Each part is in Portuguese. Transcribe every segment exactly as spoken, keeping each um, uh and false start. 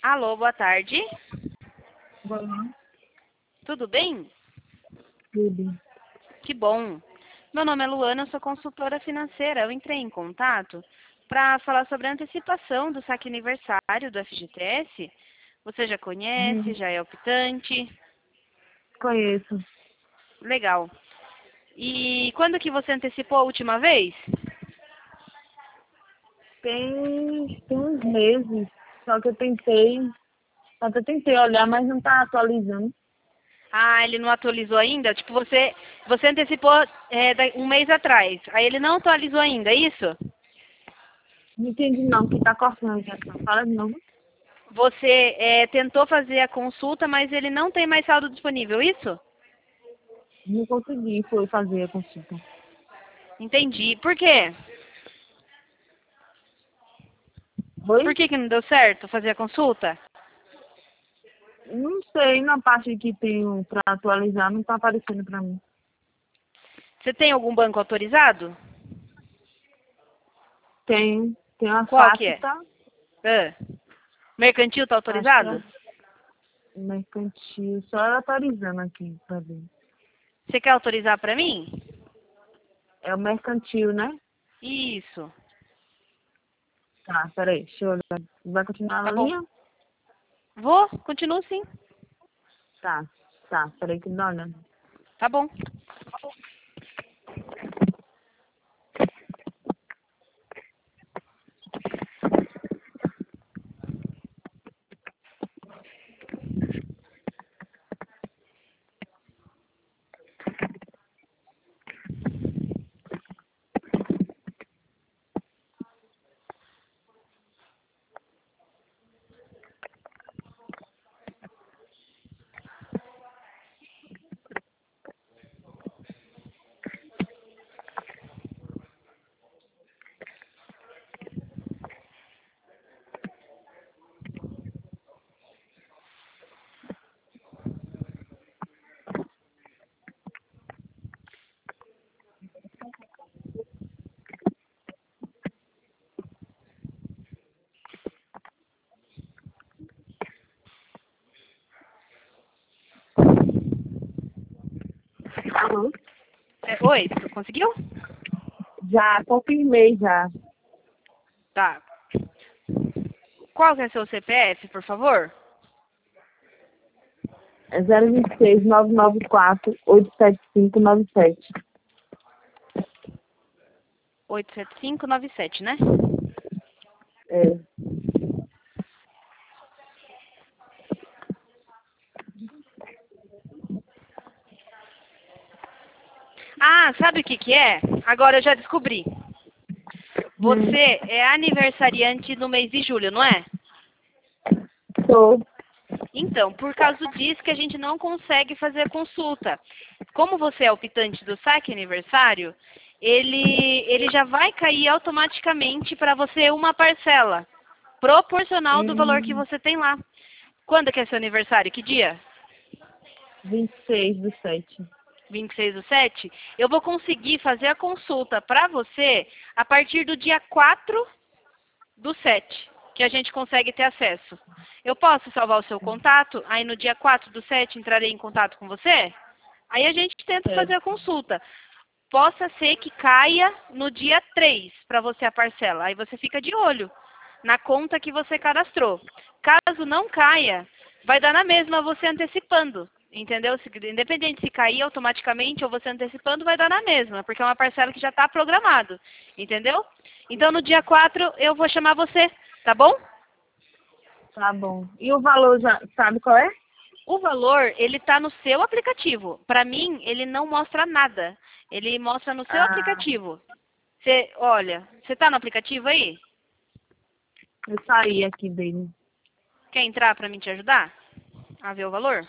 Alô, boa tarde. Olá, Tudo bem? tudo. Que bom. Meu nome é Luana, eu sou consultora financeira. Eu entrei em contato para falar sobre a antecipação do saque aniversário do F G T S. Você já conhece, Hum, já é optante? conheço. Legal. E quando que você antecipou a última vez? Tem, tem uns meses, só que eu tentei, só que eu tentei olhar, mas não tá atualizando. Ah, ele não atualizou ainda? Tipo, você, você antecipou é, da- um mês atrás. Aí ele não atualizou ainda, é isso? Não entendi não, que tá cortando a ligação. Fala de novo. Você é, tentou fazer a consulta, mas ele não tem mais saldo disponível, isso? Não consegui, foi fazer a consulta. Entendi. Por quê? Por Oi? que que não deu certo fazer a consulta? Não sei, na parte que tem pra atualizar, não tá aparecendo pra mim. Você tem algum banco autorizado? Tem, tem a Qual que é? FACTA, Ah, mercantil tá acho que é autorizado? mercantil, só atualizando aqui pra ver. Você quer autorizar pra mim? É o mercantil, né? Isso. Tá, peraí, deixa eu olhar. Vai continuar Tá na bom. linha? Vou, continuo sim. Tá, tá, peraí que dá olhando. Tá bom. Alô? É, oi, conseguiu? Já confirmei já. Tá. Qual que é seu C P F, por favor? É zero vinte e seis, nove nove quatro, oito sete cinco nove sete. oito sete cinco nove sete, né? É. Ah, sabe o que que é? Agora eu já descobri. Hum, Você é aniversariante no mês de julho, não é? sou. Então, por causa disso que a gente não consegue fazer a consulta. Como você é optante do saque aniversário, ele, ele já vai cair automaticamente para você uma parcela, proporcional do valor que Hum, você tem lá. Quando que é seu aniversário? Que dia? vinte e seis do sete. vinte e seis do sete? Eu vou conseguir fazer a consulta para você a partir do dia quatro do sete, que a gente consegue ter acesso. Eu posso salvar o seu contato, aí no dia quatro do sete entrarei em contato com você? Aí a gente tenta fazer a Certo. consulta. Possa ser que caia no dia três para você a parcela. Aí você fica de olho na conta que você cadastrou. Caso não caia, vai dar na mesma você antecipando. Entendeu? Se- Independente se cair automaticamente ou você antecipando, vai dar na mesma, porque é uma parcela que já está programado. Entendeu? Então no dia quatro eu vou chamar você, tá bom? Tá bom. E o valor já sabe qual é? O valor, ele está no seu aplicativo. Para mim, ele não mostra nada. Ele mostra no seu Ah, aplicativo. Você, olha, você está no aplicativo aí? eu saí aqui dele. Quer entrar para mim te ajudar a ver o valor?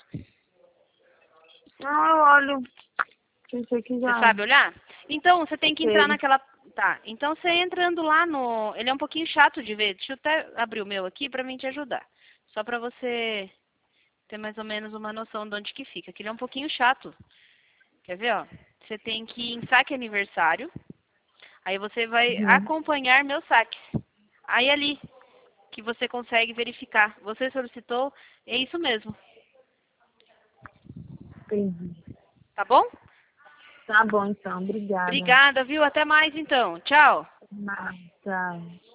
Ah, eu olho. Pensei que Você já sabe olhar? Então, você tem que entrar sei. naquela... Tá, então você entrando lá no... Ele é um pouquinho chato de ver. Deixa eu até abrir o meu aqui para mim te ajudar. Só para você ter mais ou menos uma noção de onde que fica. Que ele é um pouquinho chato. Quer ver, ó? Você tem que ir em saque aniversário. Aí você vai Uhum. acompanhar meus saques. Aí ali. que você consegue verificar. Você solicitou, é isso mesmo. Entendi. Tá bom? Tá bom, então. Obrigada. Obrigada, viu? Até mais, então. Tchau. Mas, tchau.